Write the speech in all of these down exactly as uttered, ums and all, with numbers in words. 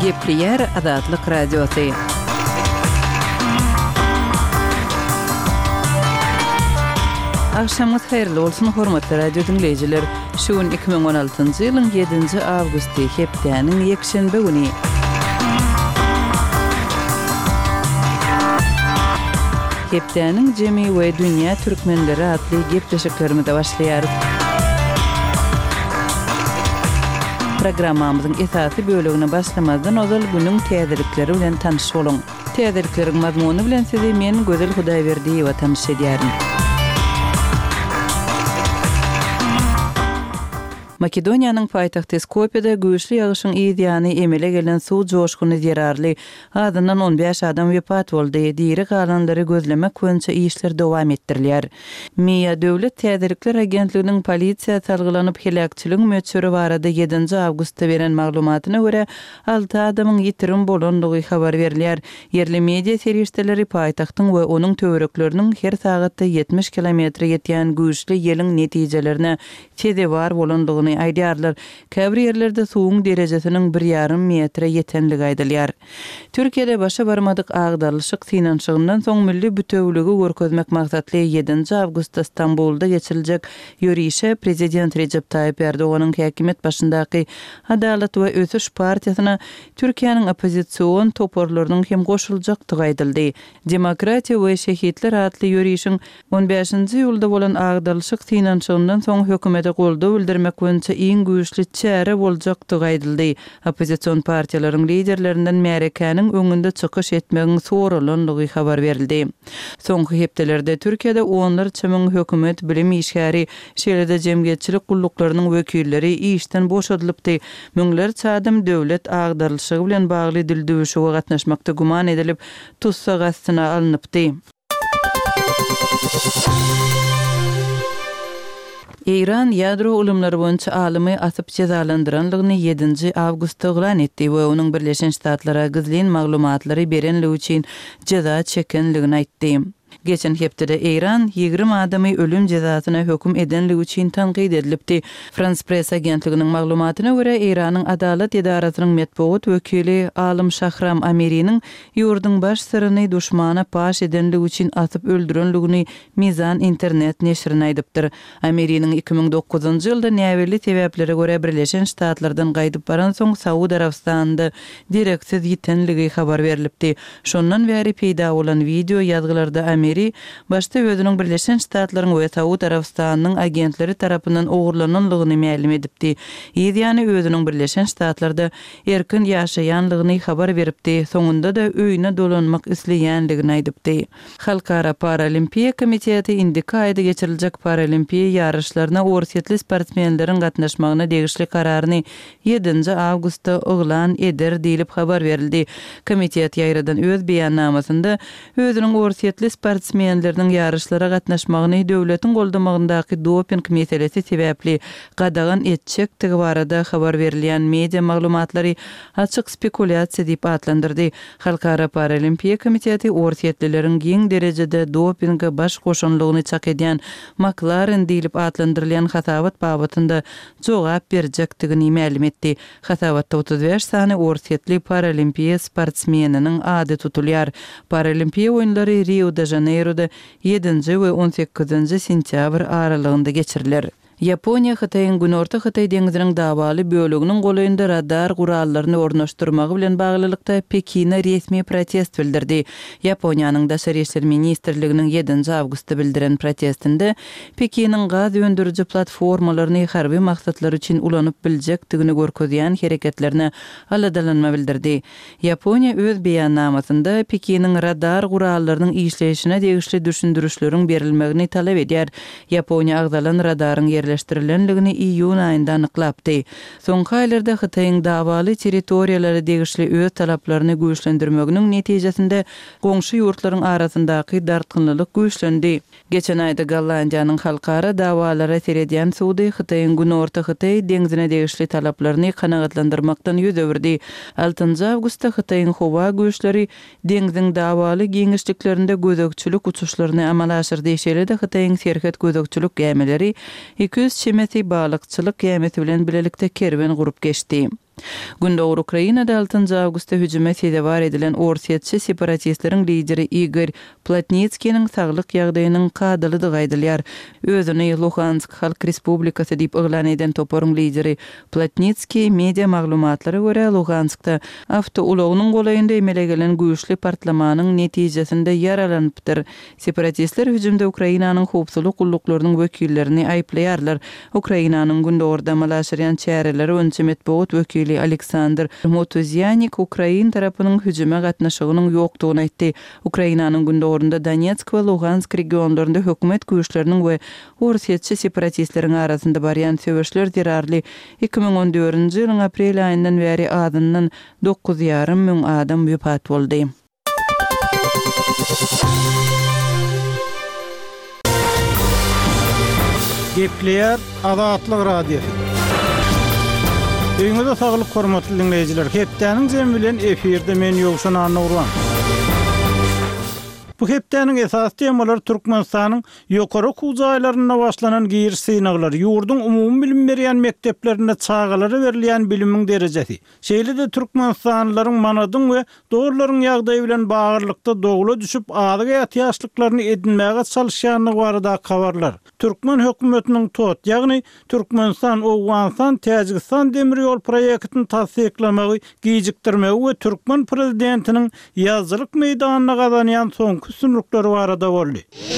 Gepli yer Azatlyk Radiosu. Akşamınız hayırlı olsun hormatly radio dinleyijiler. Şuun iki bin on altıncı ýylyň ýedinji awgusty hepdeniň ýekşenbe güni. Hepdeniň jemi we dünýä türkmenleri atly gepleşiklerimize başlaýar. Programmamyzyň esasy bölügine başlamazdan ozal günüň täzelikleri bilen tanış bolun. Täzelikleriň mazmuny bilen sizi men Gözel Hudaýberdiýewa tanış edýärim. Makedoniýanyň paýtagty Skopjede güýçli ýagyşyň ýygyny emele gelen suw joşguny zerarly. Adyndan on beş adam wepat boldy. Diri galanlary gözlemek boýunça işler dowam etdirilýär. Miýa Döwlet Täzelikler Agentliginiň polisiýa salgylanyp helakçylyk möçüri barada ýedinji awgustda beren maglumatyna görä alty adamyň ýitirim bolandygy habar berilýär. Yerli media serişdeleri paýtagtyň we onuň töwerekleriniň her sagatda yetmiş kilometre ýetýän güýçli ýeliň netijelerine tede bar bolandygyny aýdýarlar. Käbir ýerlerde suwuň derejesiniň bir ýarym metre ýetenligi aýdylýar. Türkiýede başa barmadyk agdarlyşyk synanşygyndan soň milli bütewligi görkezmek maksatly ýedinji awgustda Istanbulda geçiriljek ýürüýişe Prezident Recep Tayyip Erdoğanyň häkimet başyndaky Adalet we Ösüş partiýasyna Türkiýanyň opozisiýon toporlarynyň hem goşuljakdygy aýdyldy. Demokratiýa we şehitler adly ýürüýişiň on beşinji ýylda bolan agdarlyşyk synanşygyndan soň hökümete goldaw bildirmek boýunça iň güýçli çäre boljakdygy aýdyldy. Opozisiýon partiýalaryň liderlerinden Merkeniň öňünde çykyş etmegiň soralandygy habar berildi. Soňky hepdelerde Türkiýede onlarça müň hökümet bilim işgäri, şeýlede jemgyýetçilik gulluklarının wekilleri işden boşadylypdy. Müňlerçe adam döwlet agdarlyşygy bilen bagly dildöwüşige gatnaşmakda guman edilip tutsak astyna alınıpdy. Iran ýadro ulumlary boýunça alymy asyp cezalandyranlygyny ýedinji awgustda eglan etdi we onuň Birleşen Ştatlara gizlin maglumatlary berenligi üçin ceza çekenligini aýtdy. Geçen hepde Iran ýigrim adamy ölüm cezasyna hökm edenligi üçin tanqid edilipdi. France Press agentliginiň maglumatyna görä Iranyň adalet edarasynyň metbuat wekili Alym Şahram Amiriň ýurduň baş syryny duşmana paş edenligi üçin atyp öldürenligini Mizan internet neşrine aýdypdyr. Amiriň iki bin dokuzunji ýylda näweli sebäplere görä Birleşen Ştatlardan gaýdyp baran soň Saudi Arabistanda direksiz ýitenligi habar berilipdi. Şondan bäri peýda bolan video ýazgylarda Amiri başta özüniň Birleşen Ştatlaryň we Saudi Arabistanyň agentleri tarapyndan ogurlananlygyny ma'lum edipdi. Ýa-ni özüniň Birleşen Ştatlarda erkin ýaşaýanlygyny habar beripdi. Soňunda da öýüne dolanmak isleýänligini aýdypdy. Halkara Paralimpiýa Komiteti indiki aýda geçiriljek paralimpiýa ýarışlaryna orsiýetli sportmenleriň gatnaşmagyna degişli kararyny ýedinji awgustda eglan eder diýilip habar berildi. Komitet ýaýradan öz beýannamasynda özüniň orsiýetli sportmenleriniň ýarışlara gatnaşmagyny döwletiň goldamagyndaky doping meselesi sebäpli gadagan etjekdigi barada habar berilýän media maglumatlary açyk spekulyasiýa diýip atlandyrdy. Halkara Paralimpiýa Komiteti orsiýetlileriň giň derejede dopingga baş goşanlygyny çak edýän McLaren diýilip atlandyrylýan hasabat babatynda jogap berjekdigini ma'lum etdi. Hasabatda otuz beş sany orsiýetli paralimpiýa sportsmeniniň ady tutulýar. Paralimpiýa oýunlary Rio de Janeiro'da ýedinji we on sekizinji sentýabr aralygynda geçirilir. Yaponiya Hytaýyň Günorta Hytaý deňiziniň dawaly bölüginiň goýunda radar gurallaryny ornaşdyrmagy bilen baglylykda Pekine resmi protest bildirdi. Yaponiýanyň Daşary işler ministrliginiň ýedinji awgustda bildiren protestinde Pekiniň gaz öndürüji platformalaryny harby maksatlar üçin ulanyp biljekdigini görkezýän hereketlerine aladalanma bildirdi. Yaponiýa öz beýannamasynda Pekiniň radar gurallarynyň işleýişine degişli düşündürüşleriň berilmegini talap edýär. Yaponiýa agzalan radaryň yerleştirilenligini iýun aýynda anyklapdy. Soňky aýlarda Hytaýyň dawaly territoriýalary degişli öz talaplaryny güýçlendirmeginiň netijesinde goňşy ýurtlaryň arasyndaky dartgynlylyk güýçlendi. Geçen aýda Gollandiýanyň halkara dawalara seredýän sudy Hytaýyň Günorta Hytaý deňizine degişli talaplaryny kanagatlandyrmakdan ýüz öwürdi. altynjy awgustda Hytaýyň howa güýçleri deňiziň dawaly giňişliklerinde gözegçilik uçuşlaryny amala aşyrdy. Şeýle-de Hytaýyň serhet gözegçilik gämeleri iki yüz çemeti balykçylyk gämesi bilen bilelikde kerwen gurup geçdi. Gündoğur Ukrainada altıncı awgustda hüjüme sedebar edilen Orsetçi separatistlerin lideri Igor Plotnitski'nin saglyk ýagdaýynyň kadylydy gaýdylýar. Özüni Luhansk Halk Respublikasy diýip oglan eden toporun lideri Plotnitski media maglumatlary görä Luhanskda awtoulogynyň golaýynda emele gelen güýçli partlamanyň netijesinde yaralanypdyr. Separatistler hüjümde Ukrainanyň howpsuzlyk gulluklarının wekillerini aýplaýarlar. Ukrainanyň Gündoğurda malaşyryan çäreleri öňçe metbuat wekili Aleksandr Motuzyanik Ukrain tarapynyň hüjüme gatnaşygynyň ýokdugyny aýtdy. Ukrainanyň Gündoğurunda Donetsk we Luhansk regionlarynda hökümet güýçleriniň we Orsetçi separatistleriň arasynda barýan söwüşler derarly iki ming on dördünji ýylyň aprel aýyndan bäri adyndan dokuz ýarym müň adam wepat boldy. Gepleýär Azatlyk radiosu. Öňüňizde saglyk hormatly dinleýijiler, hepdeniň jemi bilen efirde men Ýogşan Anurwan. Bu hepdeniň esas temalary Türkmenistanyň ýokary hujaýlaryna başlanan gir synaglary, ýurdun umumy bilim berýän mekteplerinde çağalary berilýän bilimiň derejesi. Şeýle-de Türkmenistanlylaryň manadyň we dogurlaryň ýagdaýy bilen bagyrlykda dogula düşüp adyk ýaşlyklaryny edinmäge çalışýanyny barada habarlar. Türkmen hökümetiniň T O T, ýagny Türkmenistan, Owganistan, Täjikistan demir ýol proýektini tasdiklamagy, gijikdirmegi we Türkmen prezidentiniň ýazgylyk meýdanyna gazanýan soňky sunrukları barada boldy.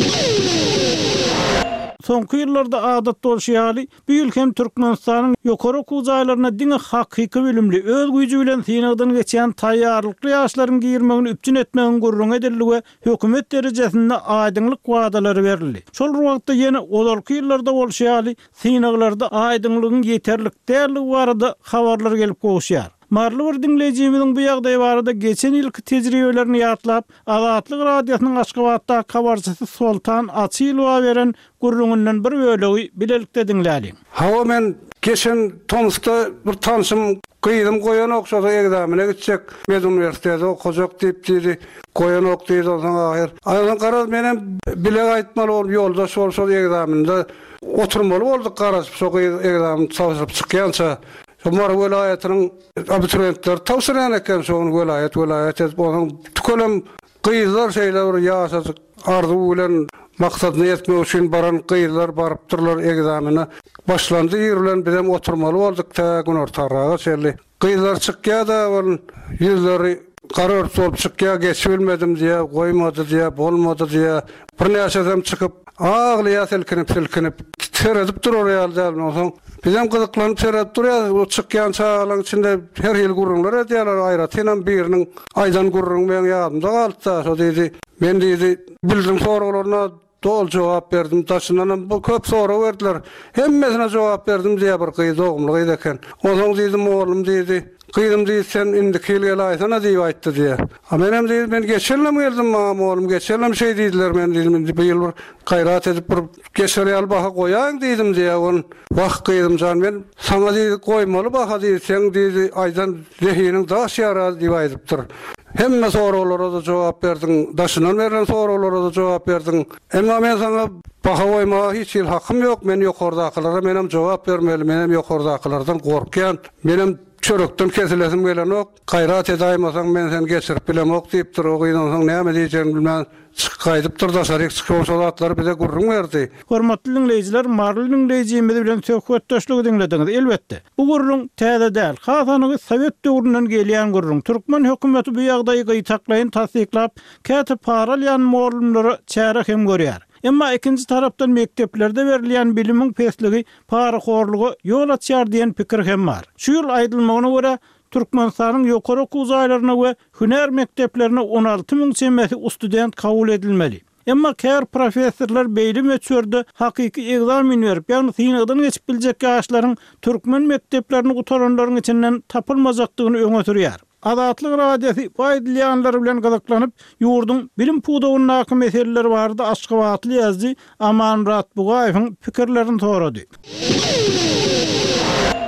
Soňky ýyllarda adat bolşýaly, bu ülkem Türkmenistanyň ýokary hujaýlaryna diňe hakyky bilimli, öz güýji bilen synagdan geçen taýýarlykly ýaşlaryň girmegini üpçün etmegin gurrun edildi we hökümet derejesinde aýdyňlyk wagdalary berildi. Şol wagtda ýene olarky ýyllarda bolşýaly, synaglarda aýdyňlygyň ýeterlik däli barada habarlar gelip goşýar. Marly bir dinleýijimiziň bu ýagdaý barada geçen ýylky tejribelerini ýatlap, Azatlyk radiosynyň Aşgabatda habarçysy Soltan Açylowa beren gurrundan bir bölegi bilelikde dinläli. Hawa men geçen Tomskda bir tanşym gyýdym goýan okşady egzamine gitjek. Men universitede okujak diýip diýdi. Goýan okdydy oňa aýyr. Aýlan garaz menem bileg aýtmaly bolup ýoldaş bolsa egzaminde oturmaly boldyk garaz. Şo egzamin çawşyryp çykýança Umar welaýatynyň abiturientler tawsyryan eken şoň welaýat welaýat edip onuň tükelem gyýylar şeýler ýaşadyk arzu bilen maksadyny ýetmek üçin baran gyýylar barypdyrlar egzamine başlandy ýerlen bilen oturmaly boldyk ta gün ortaraga şeýle gyýylar çykýa-da onun ýüzleri garar bolup çykýa geçirilmedim diýe goýmady diýe bolmady diýe bir näçe çykyp ağlaýa selkinip selkinip teredip durur ýalda soň bizem gyzyklanyp teredip durýar o çykýan çağalaryň içinde her ýyl gurrunlar edýärler aýratynyň biriniň aýdan gurrun bilen ýadymda galdy da şo diýdi men diýdi bildim soraglaryna dol jogap berdim taşynan bu köp soraw berdiler hemmesine jogap berdim diýe bir gyýdy ogumlyk eken oňa diýdim oğlum diýdi gyýdym diýdi sen indi kelgele aýsana diýip aýtdy diýe. Ha menem diýdim men geçelim geldim maňa oğlum geçelim şey diýdiler men diýdim bu ýyl bir gaýrat edip bir geçerýär baha goýaň diýdim diýe on wagt gyýdym jan men saňa diýdi goýmaly baha diýdi sen diýdi aýdan zehiniň daş ýara diýip aýdypdyr. Hemme sorawlara da jogap berdiň, daşynan berilen sorawlara da jogap berdiň. Emma men saňa baha goýmaga hiç ýyl hakym ýok, men ýokardaklara menem jogap bermeli, menem ýokardakylardan gorkýan, menem çörükden kesilesim gelen ok, gaýrat edäýmasaň men sen geçirip bilemok diýipdir, o gyýdan soň näme diýeceğimi bilmän çykypdyr da şaryk çykypsalatlar bize gurrun berdi. Hormatly dinleýijiler, marly dinleýijimiz bilen söhbetdeşligi dinlediňiz. Elbetde, bu gurrun täze däl, hasanyňy Sowet döwründen gelýän gurrun. Türkmen hökümeti bu ýagdaýy gyýtaklaýyn tasdiklap, käte paralyan molumlary çäre hem görýär. Emma ikinci tarapdan mekteplerde berilýän bilimiň pesligi, paraxorlugy ýol açýar diýen pikir hem bar. Şu ýyl aýdylmagyna görä Türkmenistanyň ýokary hujaýlaryna we hüner mekteplerine on alty ming çemesi student kabul edilmeli. Emma kär professorlar beýle meçherde hakyky egzamin berip, ýani synagdan geçip biljek ýaşlaryň türkmen mekteplerini gutaranlaryň içinden tapylmajakdygyny öňe sürýär. Azatlyk radiosu baýdylýanlar bilen gyzyklanyp, ýurdun bilim puwdagyny nakym meseleleri barada Aşgabatly ýazdy Aman Murat Bugaýewiň pikirlerini sorady.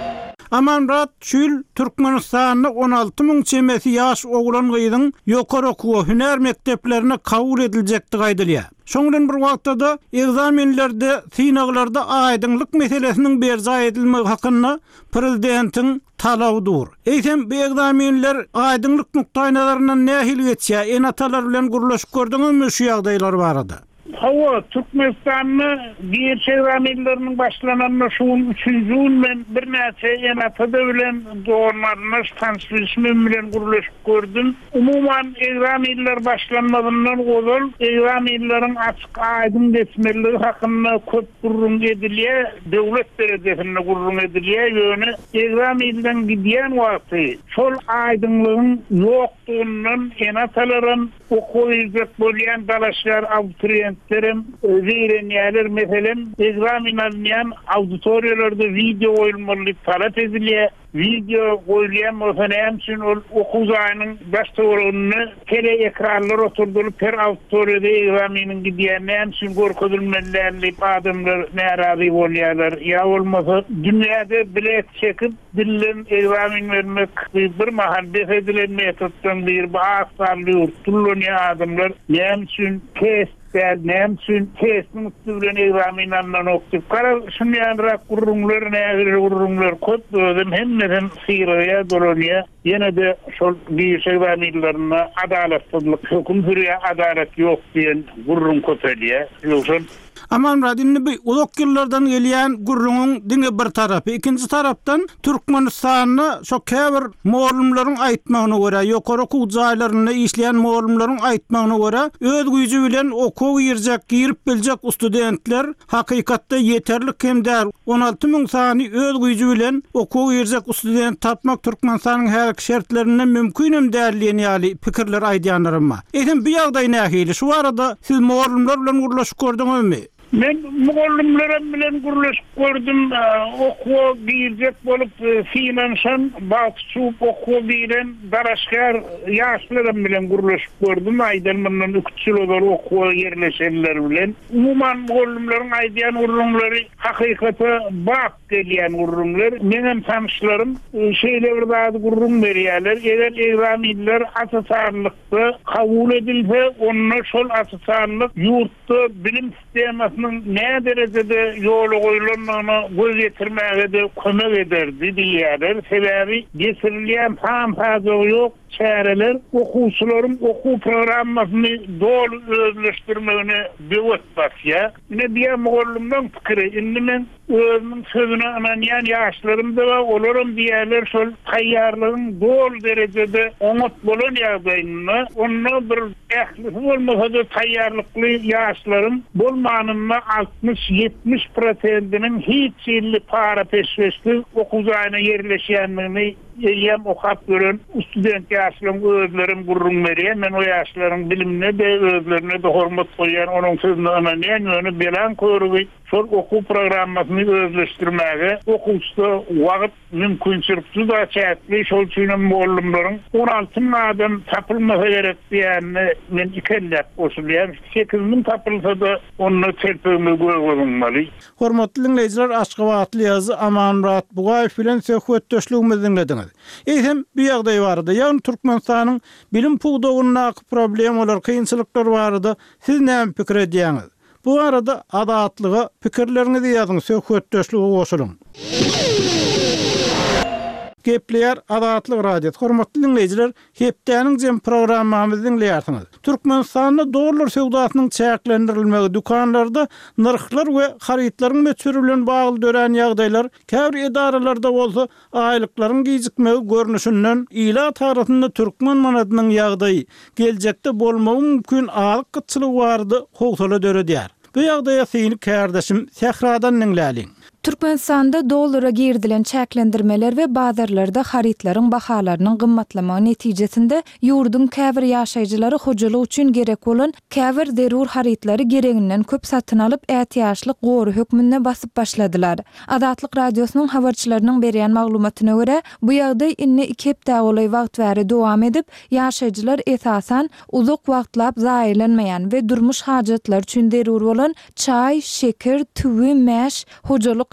Amanrat şül Türkmenistanyň on alty müň çemesi ýaş oglan gyýdyň ýokary okuw hüner mekdeplerine kabul ediljekdi gaýdylýar. Şoňdan bir wagtda egzamenlerde, synaglarda aýdyňlyk meselesiniň berza edilmegi hakyna prezidentiň talabydyr. Eýsem bu egzamenler aýdyňlyk nukdaýnalaryndan nähil geçýär? Enatalar bilen gurulşyp gördüňizmi şu ýagdaýlar barada? Hava Türkmenistan'ın bir çevrelerinin başlananına şunun üçüncüğün ben bir nece enatada bilen doğumlarına tanışmışım bilen kuruluşup gördüm. Umuman egzamenler başlanmadığından ozul egzamenlerin açık aydın geçmeliği hakkında köp kurulun ediliye, devlet derecesinde kurulun ediliye yönü egzamenden gidiyen vakti sol aydınlığın yoktuğundan enataların okuyacak bölüyen dalaşlar abituriyent Terim öğrenýärler meselen egzamin alýan auditoriýalarda video oýulmaly talap edilýär. Video koyulyan olsanayam için okuzayının başta tele ekranlar oturdurup per auditoriyada egzaminin gidiyenayam için korkudulmalarlayıp adamlar narazi olyarlar. Ya olmasa dünyada bilet çekip dillen egzamin vermek bir mahal defedilen metottan bir bağırsarlıyor. Tullunya adamlar neyam için test neyam için testin ustubilen egzamin anlan oktup. Kara şunyanrak kurrumlar neyagir kurrumlar kod dödüm hem neden sıyırıya dolanıya yine de şol bir egzaminlerine adalatsızlık, hüküm hürriye adalet yok diyen kurrum koteliye. Yoksa Aman radinni bu uzak yıllardan gelýän gurrunun diňe bir tarapy, ikinji tarapdan Türkmenistanyny şo käbir muallimleriň aýtmagyna görä, ýokary okuw jaýlarynda işleýän muallimleriň aýtmagyna görä, öz güýji bilen okuw ýerjek, girip biljek studentler hakykatda ýeterli kemdär. on alty müň sany öz güýji bilen okuw ýerjek student tapmak Türkmenistanyň her şertlerinden mümkin däldiýen ýaly pikirler aýdýanlarma. Eýsem bu ýagdaý nähili? Şu arada siz muallimler bilen gurulşyp gördüňizmi? Ben muallimlerim bilen gurulşyp gördüm, okuw girecek bolup finansan bakçup okuw bilen daraşkar ýaşlarym bilen gurulşyp gördüm. Aýdylmyndan üç ýyl olur okuw ýerleşenler bilen. Umuman muallimleriň aýdýan urrunlary hakykata bak gelýän urrunlar. Menem tanışlarym şeýle bir bäzi gurrun berýärler. Eger egzaminler asasarlykda kabul edilse, onu şol asasarlyk ýurtda bilim sistemi ne derecede yolu koyulanlarına göz getirmeye de kömek ederdi diýerler. Sebebi getirilýän tam fazla yok çareler okuwçylaryň okuw programmasyny dolu özleşdirmegine döwet basýar. Ine diýen mugallimden pikiri, indi men özüniň sözüne ananýan ýaşlarym da bar, olaryň diýerler şol taýýarlygyň dol derecede oňat bolan ýagdaýyny, onu bir ähli bolmasa da taýýarlykly ýaşlarym bolmanyny altmış yetmiş prosentinin hiç illi para peşveşli okuzayına yerleşenliğini yem okap görün student yaşlarım özlerim gurrun veriyen men o yaşların bilimine de özlerine de hormat koyan onun sözünü ananayan yönü bilen koyruğu sol oku programmasını özleştirmeye okuşta vakit mümkünçülüktü da çetli şol çiğnem muallimlerin on altı adam tapılmasa gerek diyenini men ikellep osuluyam sekizinin tapılsa da onu telpömü koyulmalı. Hormatly dinleyijiler, Aşgabatly ýazy Amanrat Bugaýew bilen söhbetdeşligimizi dinlediniz. Eýsem bu ýagdaý barada, ýani Türkmenistanyň bilim pugdagyna problem bolar, kynçylyklar barada siz näme pikir edýäňiz? Bu arada adatlyga pikirlerinizi ýazyň, söhbetdeşlige goşulyň. Gepleýär Adatlyk radio. Hormatly dinleyijiler, hepdeniň jem programmamyzy dinleýärsiňiz. Türkmenistanyň dollar sowdasynyň çäklendirilmegi, dukanlarda narhlar we harytlaryň meçhuri bilen bagly dören ýagdaýlar käbir edaralarda bolsa aýlyklaryň gijikmegi görnüşinden ila tarapynda türkmen manatynyň ýagdaýy geljekde bolmagy mümkin alyk gytçylygy bardy, howsala döredýär. Bu ýagdaýa syny kardeşim Sehradan dinläliň. Türkmenistanda dollara girdilen çäklendirmeler we bazarlarda harytlaryň bahalarynyň gymmatlamagy netijesinde ýurdun käbir ýaşaýjylary hojalyk üçin gerek bolan käbir derur harytlary gereginden köp satyn alyp ätýaşlyk gory hökmünde basyp başladylar. Adatlyk radiosynyň habarçylarynyň berýän maglumatyna görä, bu ýagdaý inni iki hepde goly wagt bäri dowam edip, ýaşaýjylar esasan uzak wagtlap zaýlanmaýan we durmuş hajatlar üçin derur bolan çaý, şeker, tüwi, mäş, hojalyk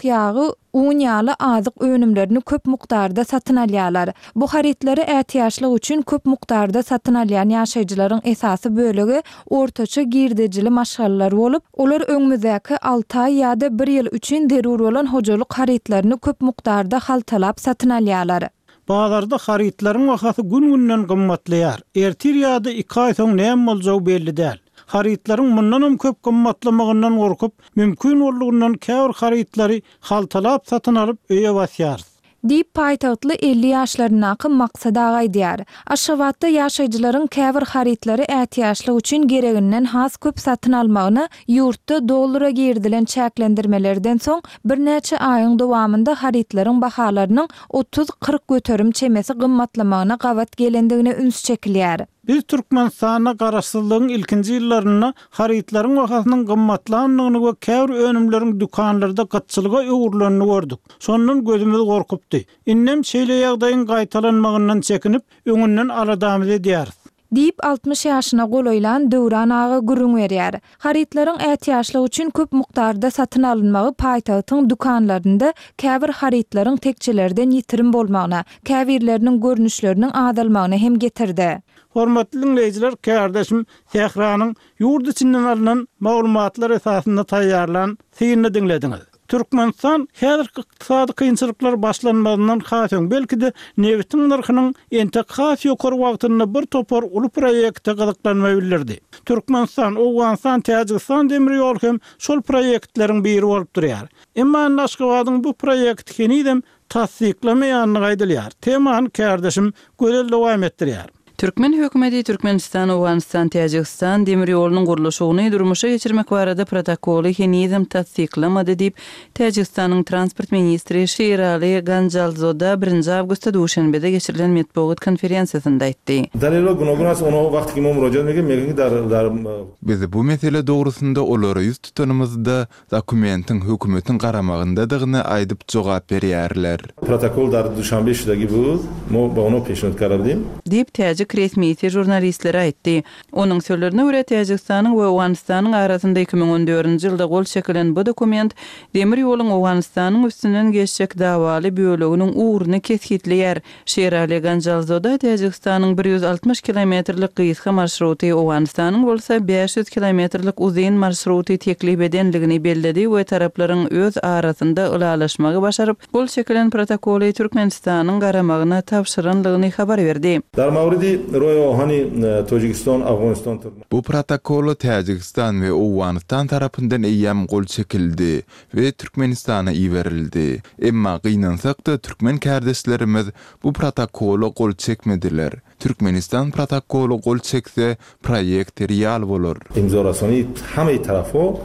balyk ýagy, un ýaly azyk önümlerini köp mukdarda satyn alýarlar. Bu harytlary ätiýaşlyk üçin köp mukdarda satyn alýan ýaşaýjylaryň esasy bölegi ortaça girdejili maşgallalar bolup, olar öňmüzdäki alty ay ýa-da bir ýyl üçin derur bolan hojalyk harytlaryny köp mukdarda haltalap satyn alýarlar. Bazarda harytlaryň wagty gün-günden gymmatlaýar. Ertir ýa-da iki ay soň näme boljagy belli däl. Harytlaryň mundan köp gymmatlamagyndan gorkup, mümkin bolugyndan käbir harytlary haltalap satyn alyp öýe basýar. Diýip paýtagtly elli ýaşlarynaky maksada agay diýär. Aşgabatda ýaşaýjylaryň käbir harytlary ätiýaşlyk üçin gereginden has köp satyn almagyny ýurtda dollara girdilen çäklendirmelerden soň bir näçe aýyň dowamında harytlaryň bahalarynyň otuz kırk göterim çemesi gymmatlamagyna gawat gelendigine üns çekilýär. Biz Türkmenistana garaşsyzlygyň ilkinji ýyllaryna harytlaryň wakatynyň gymmatlanmagyny we käbir önümleriň dukanlarda gatçylyga öwürlenýäni gördük. Şondan gözümüz gorkupdy. Innem şeýle ýagdaýyň gaýtalanmagyndan çekinip, öňünden aladamy diýär. Diýip altmış ýaşyna golaýlan Döwran aga gürüň berýär. Harytlaryň ätiýaşlyk üçin köp mukdarda satyn alynmagy paýtagtyň dukanlarynda käbir harytlaryň tekçelerden ýitirim bolmagyna, käbirleriniň görnüşleriniň adalmagyna hem getirdi. Hormatly dinleýijiler, kardeşim Sehranyň ýurt içinden alynan maglumatlar esasynda taýýarlan syny dinlediňiz. Türkmenistan häzirki ykdysady kynçylyklar başlanmagynyň haýsyn belki de newitin narhynyň entek ýokary wagtynda bir topar uly proýekte gyzyklanma bildirdi. Türkmenistan, Owganistan, Täjikistan demir ýol hem şol proýektleriň biri bolup durýar. Emma Naşgabatyň bu proýekti henidem tasdiklamaýanyny gaýdylýar. Temany kardeşim gözel dowam etdirýär. Türkmen hökümeti Türkmenistan, Owganistan, Täjikistan demir ýolunyň gurulşyny durmuşa geçirmek barada protokoly henizem tasdiklamady diýip Täjikistanyň transport ministri Şeýraly Ganjalzoda birinji awgustda duşanbede geçirilen metbuat konferensiýasynda aýtdy. Dalilo gunogunas onu wagtki mumrojan mege mege dar dar Biz bu mesele dogrusunda olara ýüz tutanymyzda dokumentiň hökümetiň garamagyndadygyny aýdyp jogap berýärler. Protokol dar duşanbe işlegi bu, mo onu peşnat karardy. Diýip Täjik resmi jurnalistlere aýtdy. Onuň sözlerine görä Täjikistanyň we Owganistanyň arasynda iki ming on dördünji ýylda gol çekilen bu dokument demir ýoluň Owganistanyň üstünden geçjek dawaly böleginiň uğruny kesgitleýär. Şeýraly Ganjalzoda Täjikistanyň bir ýüz altmış kilometrlik gysga marşruty Owganistanyň bolsa beş ýüz kilometrlik uzyn marşruty teklip edenligini belledi we taraplaryň öz arasynda ulalaşmagy başaryp gol çekilen protokoly Türkmenistanyň garamagyna tapşyranlygyny habar berdi. Dar mawridi royo hani Tojikistan, Afganistan. Bu protokol Täjikistan we Owganistan tarapyndan eýem gol çekildi we Türkmenistana iwerildi. Emma gynansak da türkmen kardeşlerimiz bu protokolu gol çekmediler. Türkmenistan protokolu gol çekse proýekt real bolur. İmzalasyny hamy tarafo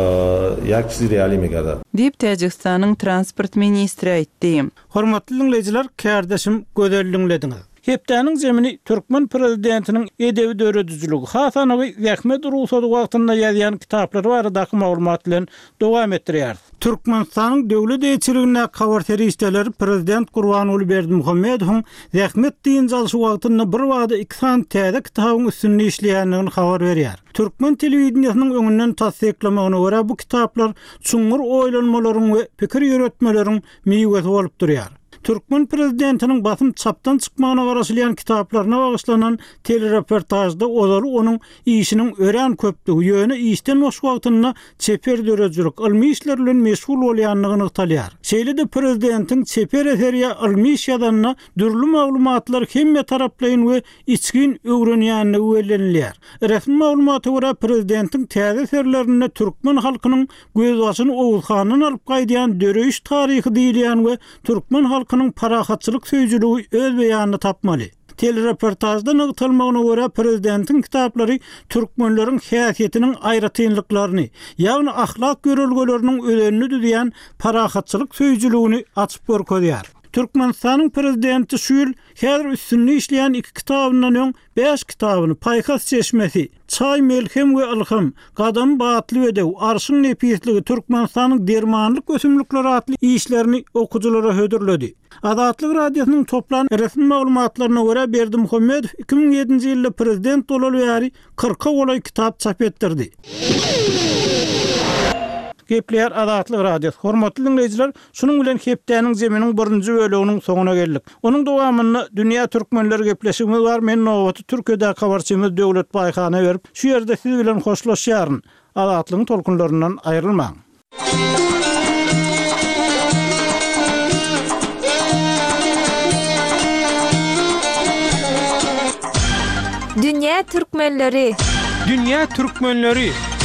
ýak çiz reali megada. Diýip Täjikistanyň transport ministri aýtdy. Hormatly dinleýijiler, kardeşim gözel dinlediňiz. Hepdäniň zemini Türkmen prezidentiniň edebi döredüjüligi, Hasanowy Ähmet Rusady wagtynda ýazýan kitaplary baradaky maglumat bilen dowam etdirýär. Türkmenistanyň döwlet eýçiligine habar terişdeler prezident Gurbanuly Berdimuhammedowyň Ähmet diýen jalyşy wagtynda bir wagda iki san täze kitabyň üstünde işleýändigini habar berýär. Türkmen telewizionynyň öňünden tasdiklamagyna görä bu kitaplar çuňur oýlanmalaryň we pikir ýöretmeleriň meýwesi bolup durýar. Türkmen prezidentiniň basym çapdan çykmagyna garaşylan kitaplaryna bagyşlanan telereportajda olary onuň işiniň ören köplügi ýöne işden boş wagtynda çeper döredijlik, ilmi işler bilen meşgul bolýanlygyny ýaýlar. Şeýle-de prezidentiň çeper eserýä ilmi iş ýazanyna dürli maglumatlar hemme taraplaýyn we içgin öwrenýänini öwrenilýär. Resmi maglumata görä prezidentiň täze eserlerinde türkmen halkynyň göz başyny Owuzhanyň alyp gaýdýan döreýiş taryhy diýilýän we türkmen halky halkynyň parahatçylyk söýjüligi öz beýanyny tapmaly. Telereportajda nagtalmagyna görä prezidentiň kitaplary türkmenleriň häsiýetiniň aýratynlyklaryny, ýagny ahlak görelgeleriniň ölenini düzýän parahatçylyk söýjüligini açyp görkezýär. Türkmenistanyň prezidenti şu ýyl häzir üstünde işleýän iki kitabynyň öň beş kitabyny Paýkas çeşmesi, Çay Melhem we Ilham, Gadam Batly ödew, Arşyň nepisligi, Türkmenistanyň dermanlyk ösümlikleri atly işlerini okujulara hödürledi. Azatlyk radiosynyň toplan resmi maglumatlaryna görä Berdimuhammedow iki ming ýedinji ýylda prezident bolaly ýary kırka golay kitap çap etdirdi. Gepleýär Azatlyk radiosu. Hormatly dinleýijiler, şunuň bilen hepdeniň zeminiň birinji bölüginiň soňuna geldik. Onuň dowamyny Dünýä türkmenleri gepleşigimiz bar. Men Nowaty Türkiýede habarçymyz Döwlet Baýhana berip, şu ýerde siz bilen hoşlaşýaryn. Azatlygyň tolkunlaryndan aýrylmaň. Dünýä türkmenleri. Dünýä türkmenleri.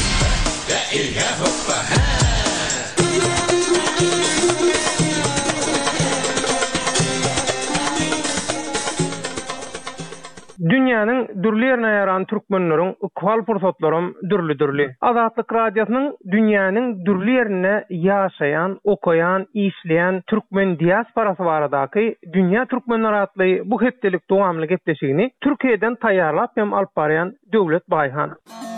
Dünýäniň dürli ýerine ýaran türkmenleriň ykbal pursatlarym dürli-dürli. Azatlyk radiosynyň dünýäniň dürli ýerine ýaşaýan, okaýan, işleýän türkmen diasporasy baradaky Dünýä türkmenleri atly bu hepdelik dowamly gepleşigini Türkiýeden taýýarlap hem alyp barýan Döwlet Baýhana.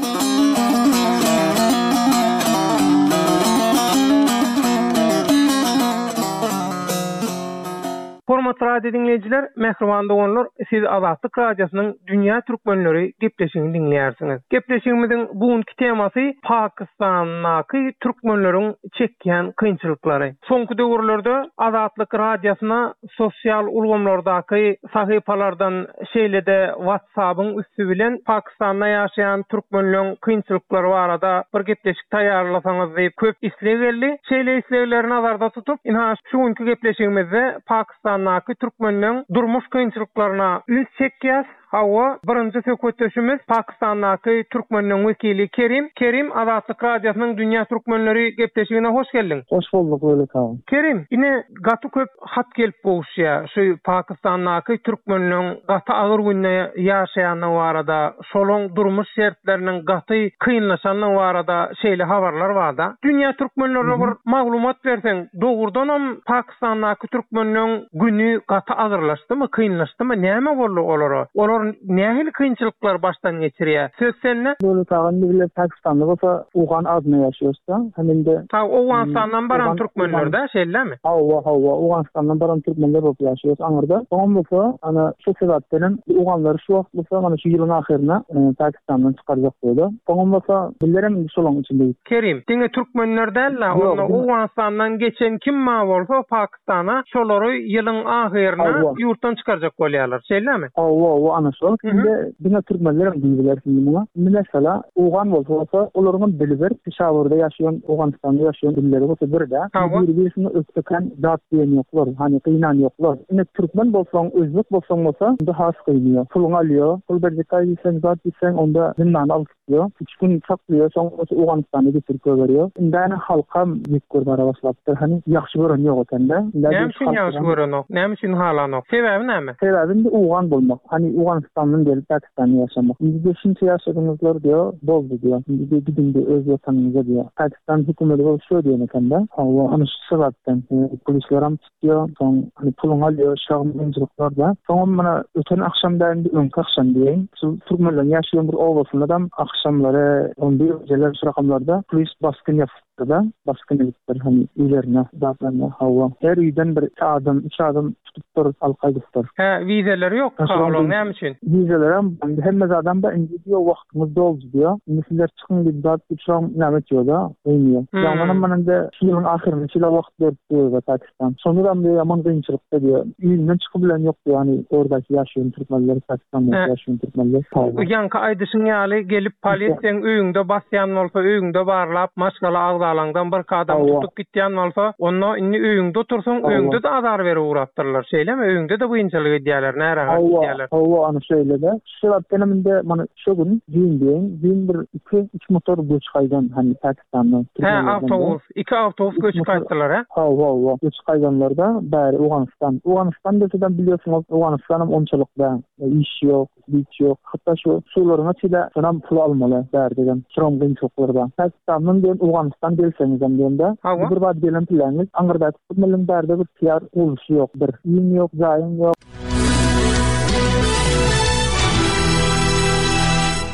Hormatly radio dinleyijiler, mehriban doganlar, siz Azatlyk radiosynyň Dünýä türkmenleri gepleşigini dinleýärsiňiz. Gepleşigimiziň bugünkü temasy Pakistandaky türkmenleriň çekýän kynçylyklary. Soňky döwürlerde Azatlyk radiosyna sosial ulgamlardaky sahypalardan şeýlede WhatsApp'yň üstü bilen Pakistanda ýaşaýan türkmenleriň kynçylyklary barada bir gepleşik taýýarlasaňyz diýip köp isleg geldi. Şeýle isleglerini nazarda tutup, inha şu günkü gepleşigimizde Pakistan Naky türkmenliň durmuş kynçylyklaryna üz çekýär. Hawa birinji söhbetdeşimiz Pakistandaky türkmenliň wekili Kerim. Kerim, Azatlyk radiosynyň Dünýä türkmenleri gepleşigine hoş geldin. Hoş bulduk öyle tamam. Kerim, ine gaty köp hat gelip bolşýar. Şu Pakistandaky türkmenliň gaty agyr günne ýaşaýanyň barada, şolaň durmuş şertleriniň gaty kynlaşanyň barada şeýle habarlar barda. Dünýä türkmenlerine bir maglumat berseň, dogurdanam Pakistandaky türkmenliň günü gaty agyrlaşdymy, kynlaşdymy? Näme boldy olara? Olar nähili kynçylyklar başdan geçirýär? Söz sende? Böyle tağın bile Pakistan'da bolsa Ugan adına ýaşaýarsa, heminde ta Uganstandan baran türkmenler de şeýlemi? Hawa hawa Uganstandan baran türkmenler bolup ýaşaýar aňyrda. Oňa bolsa ana şu sebäpden Uganlar şu wagt bolsa mana şu ýylyň ahyrına Pakistandan çykarjak boldy. Oňa bolsa billerem şolaň içinde. Kerim, diňe türkmenler däl, onda Uganstandan geçen kim ma bolsa Pakistana şolary ýylyň ahyryna ýurtdan çykarjak bolýarlar. Şeýlemi? Hawa hawa şol. Şimdi bina türkmenler diýdiler buna. Mesela Ugan bolsa olaryň bilber, Peshawurda ýaşaýan, Uganstanda ýaşaýan dilleri bolsa birde. Bir-birini öpken zat diýen ýoklar, hani kıynan ýoklar. Ine türkmen bolsaň, özbek bolsaň bolsa, bu has kıyýar. Puluň alýar, pul berjekay diýsen, zat diýsen, onda zimnan alyp ýoklar. Üç gün saklıyor, soňra Uganstanda getirip berýär. Indäne halka ýetgör bara başlapdy. Hani ýaxşy gören ýok ekende. Näme üçin ýaxşy görenok? Näme üçin halanok? Sebebi näme? Sebebi Ugan bolmak. Hani Uganstandan gelip Pakistan'a yaşamak. Biz beşinci yaşadığımızlar diyor, bozdu diyor. Biz de gidin de öz vatanımıza diyor. Pakistan hükümeti bol şöyle diyor nekende. Allah onu şu sebepten polislerim tutuyor. Son hani pulun alıyor, şahmıncılıklar da. Son bana öten akşamdan bir ön akşam diyeyim. Türkmenler yaşayan bir ovasında da akşamları on bir geceler şu rakamlarda polis baskın yaptı da. Baskın yaptılar hani ilerine, dağlarına, hava. Her yüzden bir adam, üç adam tutup durur, alkaydıktır. He, vizeleri yok. Kavlong ne için? Vizelerim, hem adam da indi diyor, vaktimiz doldu diyor. Misiller çıkın gibi zat bir şu an nehmet diyor da, uymuyor. Yamanın bana da şu yılın ahirinde şöyle vakit dört diyor da Pakistan. Sonradan diyor, yaman kıyınçılıkta diyor. Üyünden çıkıbilen yok diyor, hani oradaki yaşayan Türkmenleri, Pakistan'da yaşayan Türkmenleri. Yankı aydışın yali gelip palisten üyünde basyan olsa, üyünde barlap, maşkalı ağdağlandan bir kadam tutup gittiyan olsa, onunla inni üyünde otursun, üyünde de azar veri uğrattırlar. Şeyle mi? Üyünde de kıyınçılık ediyorlar, ne rahat ediyorlar. Allah anı şöyle de. Şöyle benim mana şu gün düğün diyeyim. Düğün bir iki üç motor göç kaydan hani Pakistan'dan. He, avtobus. iki avtobus göç kaydılar ha? Ha, ha, ha. Göç kaydanlarda bari Uganistan. Uganistan deseden biliyorsunuz Uganistan'ın onçalık da iş yok, biç yok. Hatta şu sularına çile sonam pul almalı bari dedim. Sıram gün çoklarda. Pakistan'ın diyen Uganistan delseniz hem de. Bir vadi gelen planınız. Angarda tutmalım bari de bir tiyar oluşu yok. Bir iyim yok, zayım yok.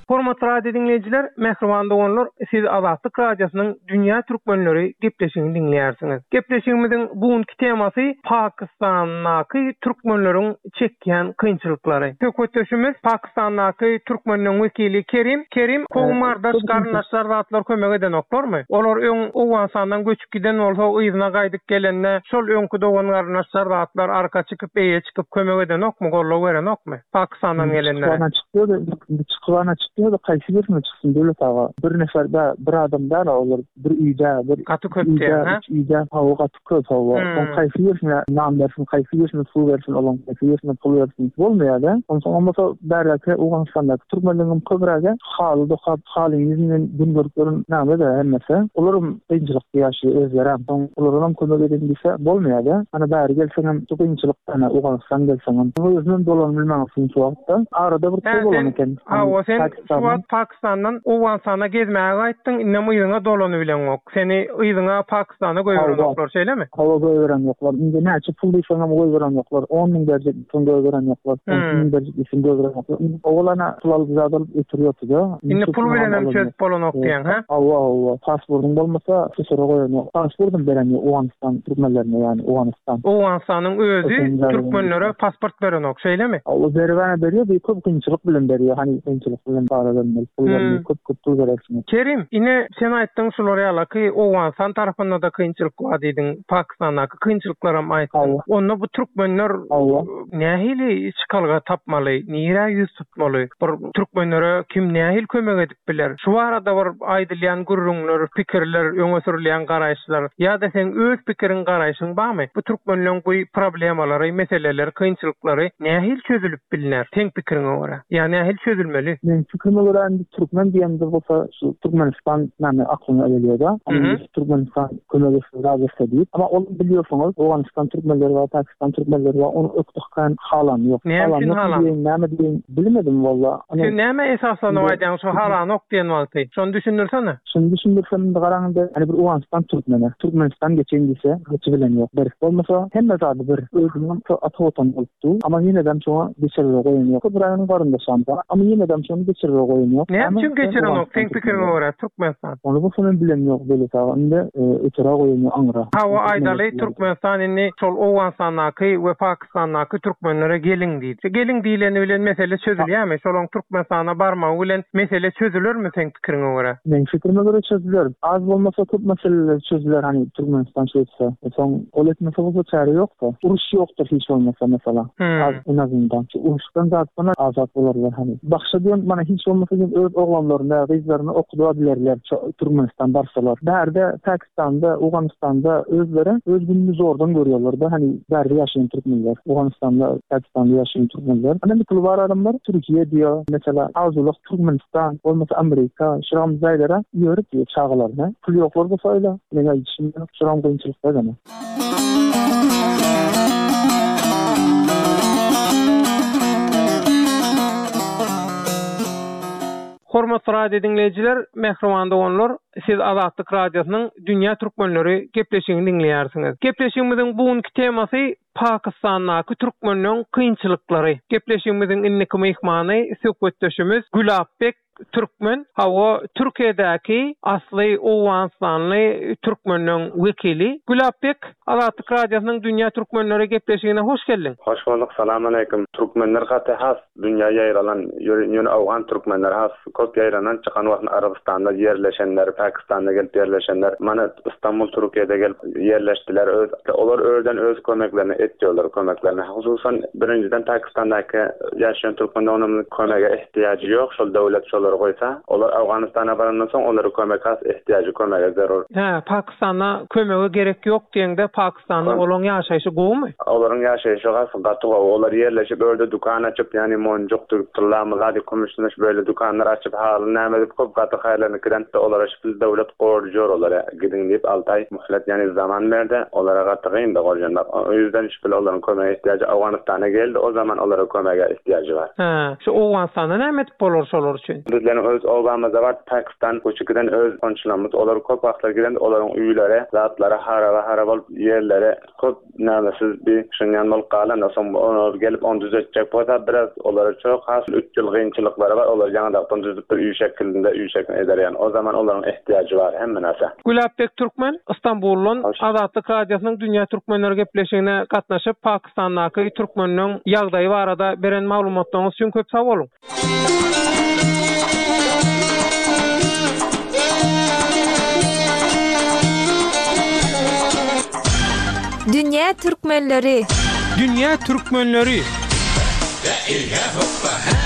Hormatly radio dinleyijiler, mehriban doganlar, siz Azatlyk Radiosynyň Dünýä Türkmenleri gepleşigini dinleýärsiňiz. Gepleşigimiziň bugünkü temasy Pakistandaky türkmenleriň çekýän kynçylyklary. Tökötüşimiz Pakistandaky türkmenleriň wekili Kerim. Kerim, Kowmarda garnaşlar zatlar kömek eden oklarmy? Olar öň Owganstandan göçüp giden bolsa, ýygyna gaýdyp gelende, şol öňkü dogan garnaşlar zatlar arka çykyp, eýe çykyp kömek eden okmy, gollap beren okmy? Pakistandan gelenler. Çıkıvana çıkıyor da kaysi görme çıksın böyle tağa. Bir neferde bir adam da olur. Bir üyde, bir katı köpte, ha? Üyde hava katı köp hava. On kaysi görme nam versin, kaysi görme su versin, olan kaysi görme pul versin. Olmuyor da. On sonra olmasa berrake Uganistan'daki Türkmenlerin köbrege halı dokap, halin yüzünden güngörüklerin namı da hemmese. Olurum kıyınçılık yaşıyor özleri. Olurum kömür edindiyse bolmuyor da. Hani beri gelsenem çok kıyınçılıktan Uganistan gelsenem. Bu yüzünden dolan bilmemezsin şu vakta. Arada bir köy olan eken. Ha, sen Suat Pakistan'dan Owganstana gezmäge gaýtdyň, inne ýygyna dolany bilen ok. Seni ýygyna Pakistana goýuran oklar şeýlemi? Hawa goýuran ýoklar. Inde näçe pul diýsem goýuran ýoklar. on ming derjek pul goýuran ýoklar. on ming derjek pul goýuran ýoklar. Oglana pul zadal ötürýärdi. Inne pul bilen hem çözüp bolan ok diýen, ha? Hawa hawa. Pasportun bolmasa şeýle goýuran. Pasportun beren Owganistan türkmenlerine, ýani Owganistan. Owganstanyň özü türkmenlere pasport beren ok şeýlemi? O beribana berýär, bir köp kynçylyk bilen berýär. Hani kynçylyk bilen baradan pullarny köp köp pul beräsin. Kerim, ine sen aýtdyň şolary alaky Owganistan tarapynda da kynçylyk bar diýdiň. Pakistandaky kynçylyklara aýtdyň. Onda bu türkmenler nähili çykalga tapmaly, nire ýüz tutmaly? Bir türkmenlere kim nähil kömek edip biler? Şu arada bir aýdylýan gurrunlar, pikirler, öňe sürilýän garaýşlar, ýa-da sen öz pikirin garaýşyň barmy? Bu türkmenleriň bu problemalary, meseleler, kynçylyklary nähil çözülüp bilinär? Teň pikiriňe görä. Ýani nähil çözülmeli? Men fikrime görä Türkmen diýende bolsa şu Türkmenistan näme aklyma gelýär da. Türkmenistan kömek edýär. Ama ol bilýärsiňiz, Owganistan türkmenleri we Pakistan türkmenleri we onu ökdükden halan ýok. Halan ýok. Näme diýen bilmedim walla. Sen näme esaslanyp aýdýan şu halan ok diýen wagty? Şonu düşünürsene. Şonu düşünürsem de garaňda hani bir Owganistan türkmeni, Türkmenistan geçen diýse, geçe bilen ýok. Bir bolmasa hemme zady bir özüniň ata watan bolupdy. Ama ýene de şoňa geçerli goýan ýok. Bu raýonyň barynda şanda. Ama ýene de şonu geçerli goýan ýok. Näme üçin geçeren ok? Teň pikiriňe görä Türkmenistan. Onu bu soňa bilen ýok böyle taýanda ötürä goýan aňra. Hawa aýdaly Türkmenistan inni şol Owganstandaky we Pakistandaky türkmenlere gelin diýdi. Gelin diýileni bilen mesele çözülýärmi? Şolaň Türkmenistana barmagy bilen mesele çözülürmü teň pikiriňe görä? Men fikrime görä çözülýär. Az bolmasa köp meseleler çözülýär hani Türkmenistan çözse. Soň ol etmese bolsa çare ýokda. Uruş ýokdur hiç bolmasa mesela. Az en azından. Uruşdan zatdan azat bolarlar hani. Bakşa diýen mana hiç bolmasa öz oglanlaryny, gyzlaryny okuda bilerler Türkmenistan barsalar. Bärde Pakistanda, Owganistanda özleri öz gününü zordan görýärler da hani bärde ýaşaýan türkmenler, Owganistanda, Pakistanda ýaşaýan türkmenler. Ana bir pul bar adamlar Türkiýe diýär, mesela azuluk Türkmenistan, bolmasa Amerika, şuram zaýlara ýörüp diýär çağlarına. Pul ýoklar bolsa öyle. Men aýdyşym şuram kynçylykda gana. Hormatly radio dinleyijiler, mehriban doganlar, siz Azatlyk Radiosynyň Dünýä Türkmenleri gepleşigini dinleýärsiňiz. Gepleşigimiziň bugünkü temasy Pakistandaky türkmenleriň kynçylyklary. Gepleşigimiziň inniki mehmany, söhbetdeşimiz Gulapbek Türkmen, hawa Türkiýedäki asly Owganstanly türkmenleriň wekili. Gulapbek, Azatlyk Radiosynyň Dünýä Türkmenleri gepleşigine hoş geldin. Hoş bulduk. Salam aleykum. Türkmenler gaty has dünýä ýaýralan ýöne Awgan türkmenler has köp ýaýranan çykan wagt Arabistanda ýerleşenler, Pakistanda gelip ýerleşenler, mana İstanbul, Türkiýede gelip ýerleşdiler. Öz olar öýden öz kömeklerini etdiler, kömeklerini. Hususan birinciden Pakistandaky ýaşaýan türkmenleriň kömege ihtiýaçy ýok. Şol döwlet şolary goýsa, olar Awganistana barandan soň olary kömek has ihtiýaçy kömege zarur. Ha, Pakistana kömege gerek ýok diýende Pakistanda olaň ýaşaýşy goýmy? Olaryň ýaşaýşy has gaty gowy. Olar ýerleşip öýde dukan açyp, ýani monjuk türkmenler, gady komşunaş böyle dukanlar açyp halyny näme edip köp gaty haýrlanyp kirende olar açyp siz devlet koruyor olara gidin deyip altı ay muhlet yani zaman verdi. Olara gatygyn da gorjanlar. O yüzden şüpheli olaryň kömeğe ihtiyacı Awganistana geldi. O zaman olara kömeğe ihtiyacı var. Ha, şu Awganistana näme etip bolar şolar üçin? Bizlerin öz Obama'da var. Pakistan koçukdan öz konçulamız. Olar köp wagtlar giren olaryň üýlere, zatlara, haraba, harabal yerlere köp nämesiz bir şunyan bol galan. Son onu gelip onu düzeltjek bolsa biraz olara çok has üç ýyl gynçylyklary var. Olar ýa-da düzüp bir üy şeklinde üy şeklinde eder yani. O zaman olaryň ihtiyacı var hemme näse. Gulabek Türkmen Istanbul'un Azatlyk Radiosynyň Dünýä Türkmenleri gepleşigine gatnaşyp Pakistandaky türkmenleriň ýagdaýy barada beren maglumatlaryňyz üçin köp sag bolun. Dünýä Türkmenleri Dünýä Türkmenleri Ilga hoppa